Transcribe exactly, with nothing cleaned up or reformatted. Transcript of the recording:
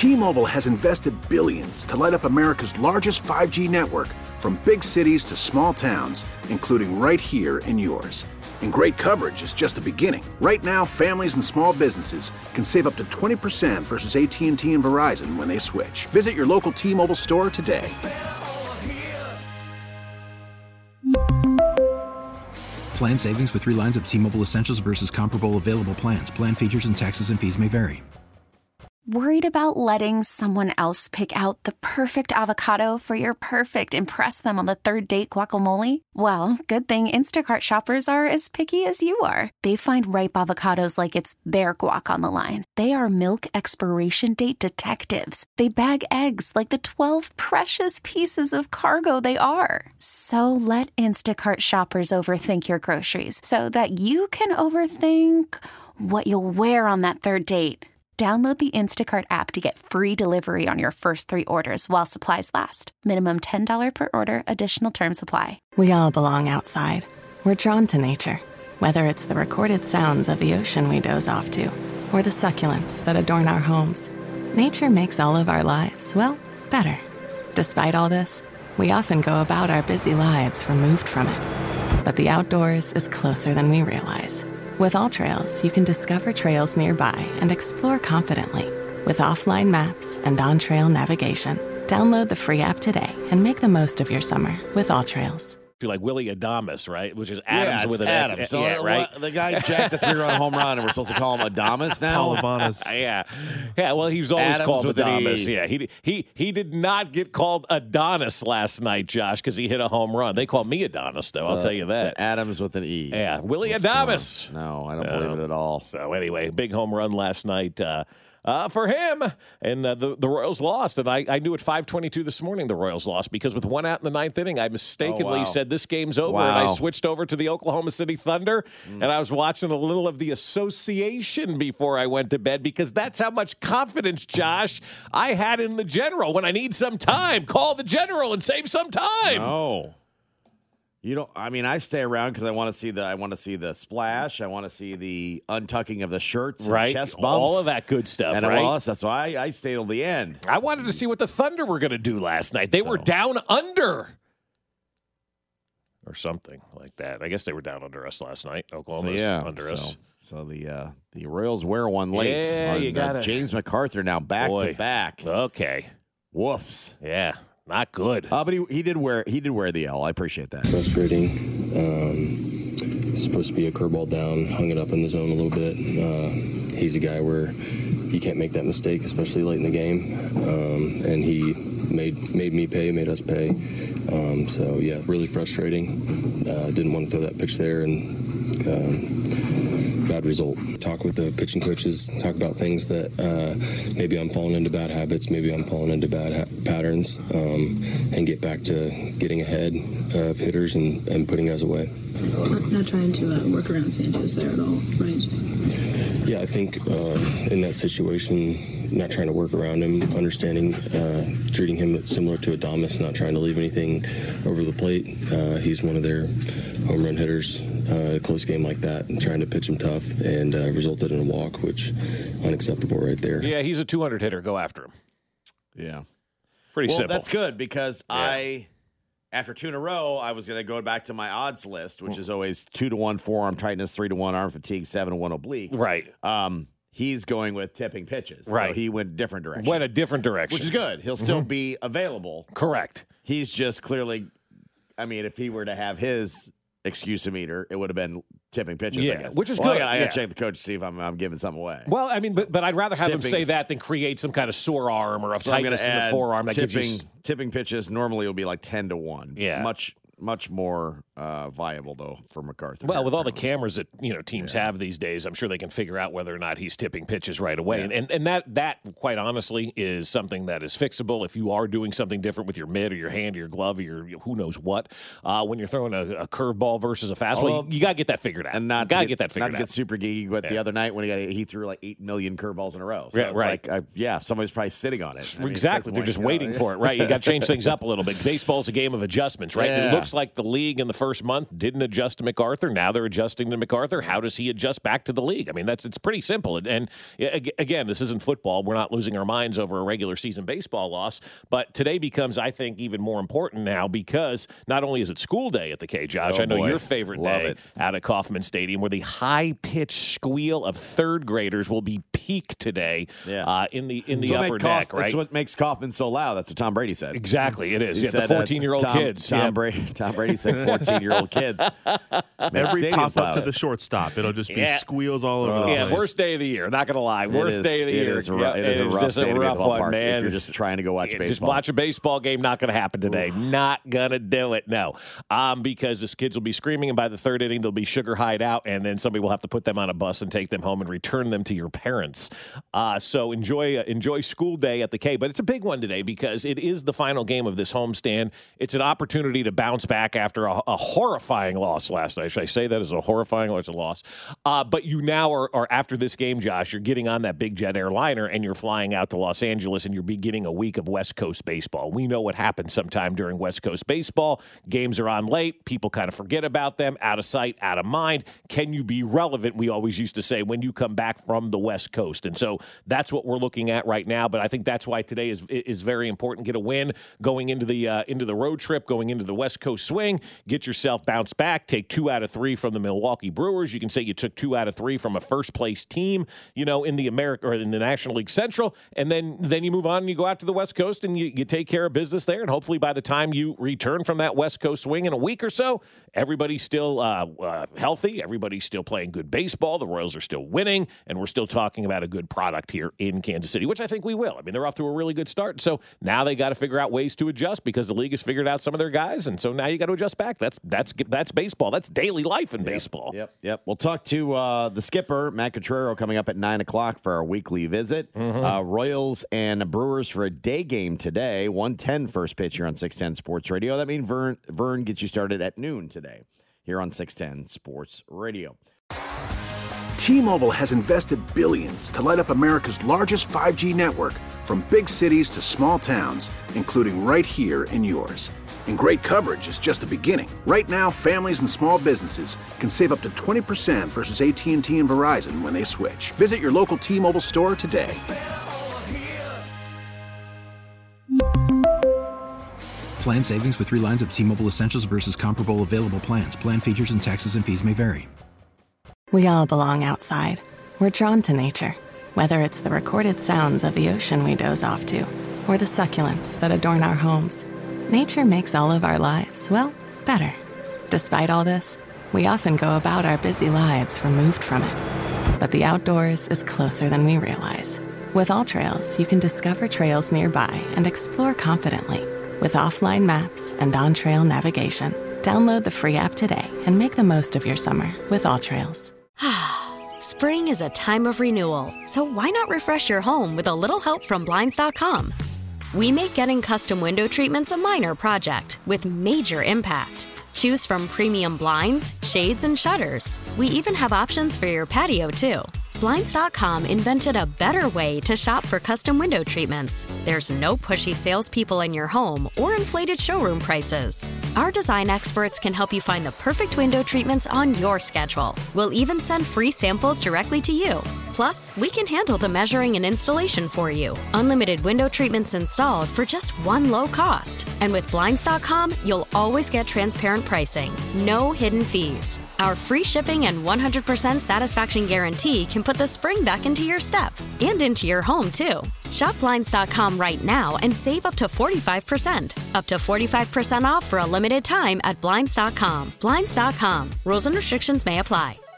T-Mobile has invested billions to light up America's largest five G network, from big cities to small towns, including right here in yours. And great coverage is just the beginning. Right now, families and small businesses can save up to twenty percent versus A T and T and Verizon when they switch. Visit your local T-Mobile store today. Plan savings with three lines of T-Mobile Essentials versus comparable available plans. Plan features and taxes and fees may vary. Worried about letting someone else pick out the perfect avocado for your perfect impress them on the third date guacamole? Well, good thing Instacart shoppers are as picky as you are. They find ripe avocados like it's their guac on the line. They are milk expiration date detectives. They bag eggs like the twelve precious pieces of cargo they are. So let Instacart shoppers overthink your groceries so that you can overthink what you'll wear on that third date. Download the Instacart app to get free delivery on your first three orders while supplies last. Minimum ten dollars per order. Additional terms apply. We all belong outside. We're drawn to nature. Whether it's the recorded sounds of the ocean we doze off to, or the succulents that adorn our homes, nature makes all of our lives, well, better. Despite all this, we often go about our busy lives removed from it. But the outdoors is closer than we realize. With AllTrails, you can discover trails nearby and explore confidently. With offline maps and on-trail navigation, download the free app today and make the most of your summer with AllTrails. Feel like Willie Adames, right? Which is Adams yeah, with an Adams. X. So yeah, right. The guy jacked a three-run home run, and we're supposed to call him Adames now. Adames. yeah, yeah. Well, he's always Adams called with an Adames. E. Yeah, he he he did not get called Adonis last night, Josh, because he hit a home run. They called me Adonis, though. So, I'll tell you that. Adams with an E. Yeah, Willie What's Adames. No, I don't No. believe it at all. So anyway, big home run last night. Uh, Uh, for him, and uh, the, the Royals lost, and I, I knew at five twenty-two this morning the Royals lost because with one out in the ninth inning, I mistakenly Oh, wow. said this game's over, Wow. and I switched over to the Oklahoma City Thunder, mm. and I was watching a little of the association before I went to bed because that's how much confidence, Josh, I had in the General. When I need some time, call the General and save some time. No. You don't. I mean, I stay around because I want to see the. I want to see the splash. I want to see the untucking of the shirts, and right? chest bumps, all of that good stuff, and right? all that stuff. So I, I stayed till the end. I wanted to see what the Thunder were going to do last night. They So. were down under, or something like that. I guess they were down under us last night. Oklahoma So, was yeah, under so, us. So the uh, the Royals wear one late. Yeah, on, you uh, gotta- James MacArthur now back Boy. to back. Okay, Woofs. yeah, not good. Uh, but he, he did wear he did wear the L. I appreciate that. Frustrating. Um, supposed to be a curveball down, hung it up in the zone a little bit. Uh, he's a guy where you can't make that mistake, especially late in the game. Um, and he made made me pay, made us pay. Um, so yeah, really frustrating. Uh, didn't want to throw that pitch there, and um, bad result. Talk with the pitching coaches. Talk about things that uh, maybe I'm falling into bad habits, maybe I'm falling into bad ha- patterns, um, and get back to getting ahead of hitters and, and putting guys away. Not, not trying to uh, work around Sanchez there at all, right? Just Yeah, I think uh, in that situation, not trying to work around him, understanding, uh, treating him similar to Adames, not trying to leave anything over the plate. Uh, he's one of their home run hitters. Uh, a close game like that, and trying to pitch him tough, and uh, resulted in a walk, which unacceptable right there. Yeah, he's a two hundred hitter. Go after him. Yeah. Pretty well, simple. that's good because Yeah. I, after two in a row, I was going to go back to my odds list, which is always two to one forearm tightness, three to one arm fatigue, seven to one oblique. Right. Um, he's going with tipping pitches. Right. So he went different direction. Went a different direction, which is good. He'll still Mhm. be available. Correct. He's just clearly, I mean, if he were to have his excuse-o-meter, it would have been tipping pitches, Yeah, I guess. which is well, good. I got I Yeah. to check the coach to see if I'm, I'm giving something away. Well, I mean, but, but I'd rather have him say Tipping's- that than create some kind of sore arm or a So I'm gonna tightness in the add forearm that tipping, gives you. tipping pitches normally will be like ten to one. Yeah. Much much more uh, viable though for MacArthur. Well, here, with all the apparently. cameras that you know teams have these days, I'm sure they can figure out whether or not he's tipping pitches right away. Yeah. And, and and that that quite honestly is something that is fixable if you are doing something different with your mitt or your hand or your glove or your who knows what. Uh, when you're throwing a, a curveball versus a fastball, Although- you, you got to get that figured out. and not you got to to get that figured not to out. get super geeky, but the Yeah. other night when he got he threw like eight million curveballs in a row. So Yeah, it's right. Like, I, yeah, somebody's probably sitting on it. I mean, Exactly. at They're this just point, you know, waiting for it, right? You got to change things up a little bit. Baseball's a game of adjustments, right? Yeah. It looks looks like the league in the first month didn't adjust to MacArthur. Now they're adjusting to MacArthur. How does he adjust back to the league? I mean, that's it's pretty simple. And, and again, this isn't football. We're not losing our minds over a regular season baseball loss. But today becomes, I think, even more important now because not only is it school day at the K, Josh, oh, I know boy. your favorite Love day it. out at Kauffman Stadium, where the high-pitched squeal of third graders will be peak today yeah. uh, in the in the That's upper what deck, Kauf- right? That's what makes Kauffman so loud. That's what Tom Brady said. Exactly, it is. He Yeah, said, the fourteen-year-old uh, Tom, kids. Tom, yeah. Brady, Tom Brady said fourteen-year-old kids. Every pop up to the shortstop, it'll just be Yeah. squeals all over the Yeah, place. worst day of the year. Not going to lie. Worst is- day of the it year. is a ru- Yeah, it is a rough just day to be at rough the one, ballpark man. if you're just trying to go watch Yeah, baseball. Just watch a baseball game. Not going to happen today. Not going to do it. No. Um, because the kids will be screaming, and by the third inning, they'll be sugar hide out, and then somebody will have to put them on a bus and take them home and return them to your parents. Uh, so enjoy uh, enjoy school day at the K. But it's a big one today because it is the final game of this homestand. It's an opportunity to bounce back after a, a horrifying loss last night. Should I say that as a horrifying or as a loss? Uh, but you now are, are, after this game, Josh, you're getting on that big jet airliner and you're flying out to Los Angeles and you're beginning a week of West Coast baseball. We know what happens sometime during West Coast baseball. Games are on late. People kind of forget about them. Out of sight, out of mind. Can you be relevant, we always used to say, when you come back from the West Coast? And so that's what we're looking at right now. But I think that's why today is is very important. Get a win going into the uh, into the road trip, going into the West Coast swing. Get yourself bounced back. Take two out of three from the Milwaukee Brewers. You can say you took two out of three from a first place team, you know, in the America or in the National League Central, and then then you move on and you go out to the West Coast and you, you take care of business there. And hopefully by the time you return from that West Coast swing in a week or so, everybody's still uh, uh, healthy. Everybody's still playing good baseball. The Royals are still winning, and we're still talking about a good product here in Kansas City, which I think we will. I mean, they're off to a really good start. So now they got to figure out ways to adjust because the league has figured out some of their guys, and so now you got to adjust back. That's that's that's baseball. That's daily life in Yep, baseball. Yep, yep. We'll talk to uh, the skipper, Matt Cotrero, coming up at nine o'clock for our weekly visit. Mm-hmm. Uh, Royals and Brewers for a day game today. one ten first pitch here on six ten Sports Radio. That means Vern, Vern gets you started at noon today here on six ten Sports Radio. T-Mobile has invested billions to light up America's largest five G network, from big cities to small towns, including right here in yours. And great coverage is just the beginning. Right now, families and small businesses can save up to twenty percent versus A T and T and Verizon when they switch. Visit your local T-Mobile store today. Plan savings with three lines of T-Mobile Essentials versus comparable available plans. Plan features and taxes and fees may vary. We all belong outside. We're drawn to nature, whether it's the recorded sounds of the ocean we doze off to, or the succulents that adorn our homes. Nature makes all of our lives, well, better. Despite all this, we often go about our busy lives removed from it. But the outdoors is closer than we realize. With AllTrails, you can discover trails nearby and explore confidently. With offline maps and on-trail navigation, download the free app today and make the most of your summer with AllTrails. Spring is a time of renewal, so why not refresh your home with a little help from Blinds dot com? We make getting custom window treatments a minor project with major impact. Choose from premium blinds, shades, and shutters. We even have options for your patio, too. Blinds dot com invented a better way to shop for custom window treatments. There's no pushy salespeople in your home or inflated showroom prices. Our design experts can help you find the perfect window treatments on your schedule. We'll even send free samples directly to you. Plus, we can handle the measuring and installation for you. Unlimited window treatments installed for just one low cost. And with Blinds dot com, you'll always get transparent pricing. No hidden fees. Our free shipping and one hundred percent satisfaction guarantee can put the spring back into your step and into your home, too. Shop Blinds dot com right now and save up to forty-five percent. Up to forty-five percent off for a limited time at Blinds dot com. Blinds dot com. Rules and restrictions may apply.